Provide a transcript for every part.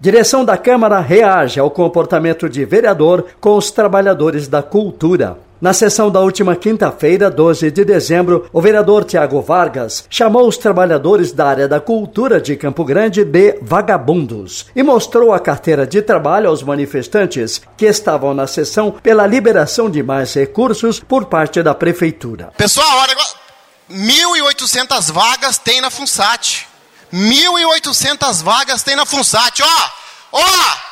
Direção da Câmara reage ao comportamento de vereador com os trabalhadores da cultura. Na sessão da última quinta-feira, 12 de dezembro, o vereador Tiago Vargas chamou os trabalhadores da área da cultura de Campo Grande de vagabundos e mostrou a carteira de trabalho aos manifestantes que estavam na sessão pela liberação de mais recursos por parte da prefeitura. Pessoal, olha, 1.800 vagas tem na FUNSAT. 1.800 vagas tem na FUNSAT. Ó!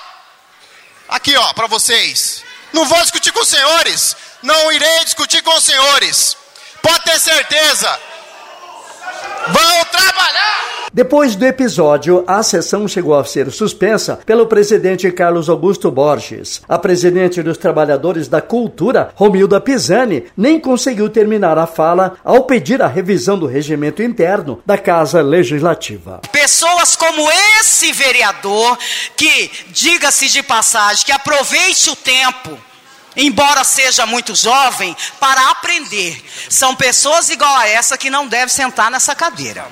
Aqui, ó, para vocês. Não vou discutir com os senhores. Não irei discutir com os senhores. Pode ter certeza. Vão trabalhar! Depois do episódio, a sessão chegou a ser suspensa pelo presidente Carlos Augusto Borges. A presidente dos trabalhadores da cultura, Romilda Pisani, nem conseguiu terminar a fala ao pedir a revisão do regimento interno da Casa Legislativa. Pessoas como esse vereador, que, diga-se de passagem, que aproveite o tempo, embora seja muito jovem, para aprender. São pessoas igual a essa que não devem sentar nessa cadeira.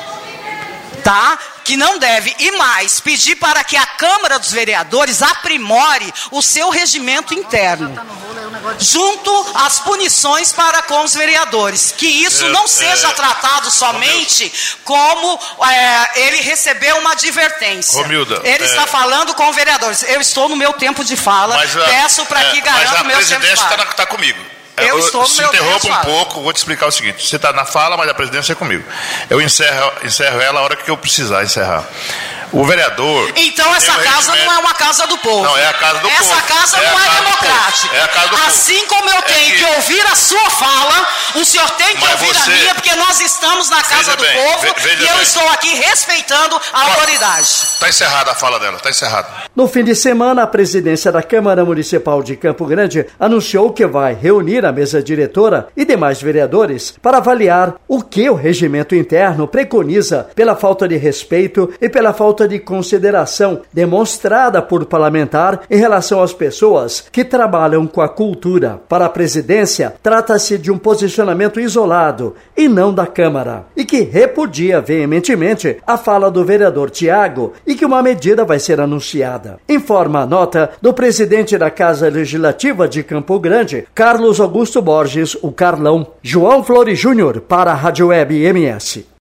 Tá? Que não deve, e mais, pedir para que a Câmara dos Vereadores aprimore o seu regimento interno, junto às punições para com os vereadores, que isso não seja tratado somente como ele recebeu uma advertência. Romilda, ele está falando com vereadores. Eu estou no meu tempo de fala, peço para que garanta o meu tempo de fala. Está comigo. Eu estou no meu tempo de fala. Se interrompa um pouco, vou te explicar o seguinte. Você está na fala, mas a presidência é comigo. Eu encerro ela a hora que eu precisar encerrar. O vereador... Então essa casa não é uma casa do povo. Não, é a casa do povo. Essa casa não é democrática. É a casa do povo. Assim como eu tenho que ouvir a sua fala, o senhor tem que ouvir a minha, porque nós estamos na casa do povo e eu estou aqui respeitando a autoridade. Está encerrada a fala dela, está encerrada. No fim de semana, a presidência da Câmara Municipal de Campo Grande anunciou que vai reunir a mesa diretora e demais vereadores para avaliar o que o regimento interno preconiza pela falta de respeito e pela falta de consideração demonstrada por parlamentar em relação às pessoas que trabalham com a cultura. Para a presidência, trata-se de um posicionamento isolado e não da Câmara, e que repudia veementemente a fala do vereador Tiago e que uma medida vai ser anunciada. Informa a nota do presidente da Casa Legislativa de Campo Grande, Carlos Augusto Borges, o Carlão. João Flores Júnior, para a Rádio Web MS.